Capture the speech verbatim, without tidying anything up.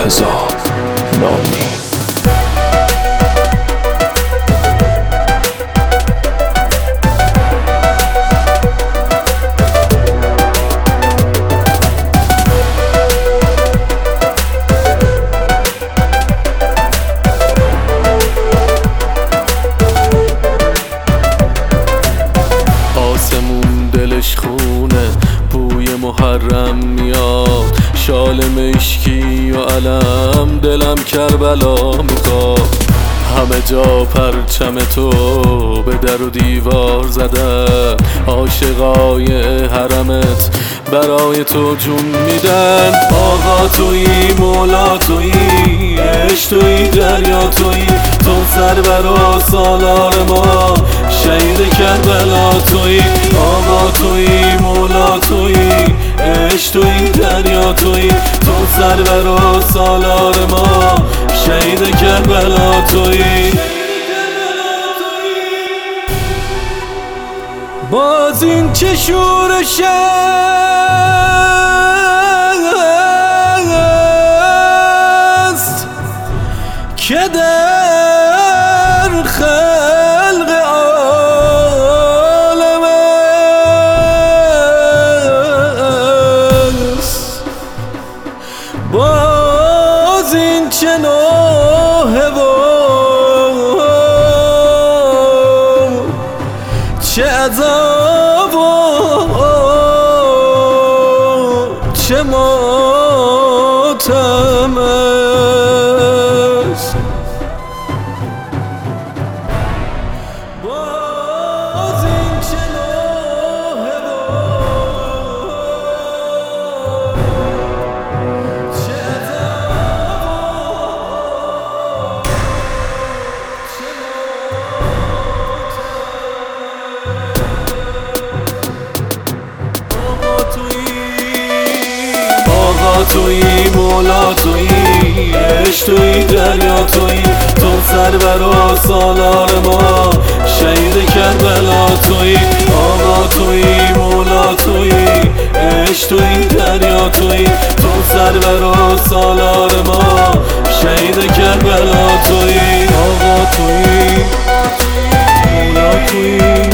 هزار نامی. آسمون دلش خونه، بوی محرم میاد، شال مشکی و علم، دلم کربلا میخواد. همه جا پرچم تو به در و دیوار زدن، عاشقای حرمت برای تو جون میدن. آقا تویی، مولا تویی، عشق تویی، دریا تویی، تو سرور و سالار ما، شهید کربلا تویی. آقا تویی، مولا تویی، عشق تویی، دریا تویی، تو سرور و سالار ما، شهید کربلا تویی. باز این چه شورش است که در خلق عالم است. باز این چه نوحه و چه عذاب و چه ماتم است. باز این چه نوحه و چه عذاب و چه آقا تویی، مولا تویی، عشق تویی، دریا تویی، تو سرور و سالار ما، شهید کربلا تویی. آقا تویی، مولا تویی، عشق تویی، دریا تویی، تو سرور و سالار ما، شهید کربلا تویی. آقا تویی، مولا تویی،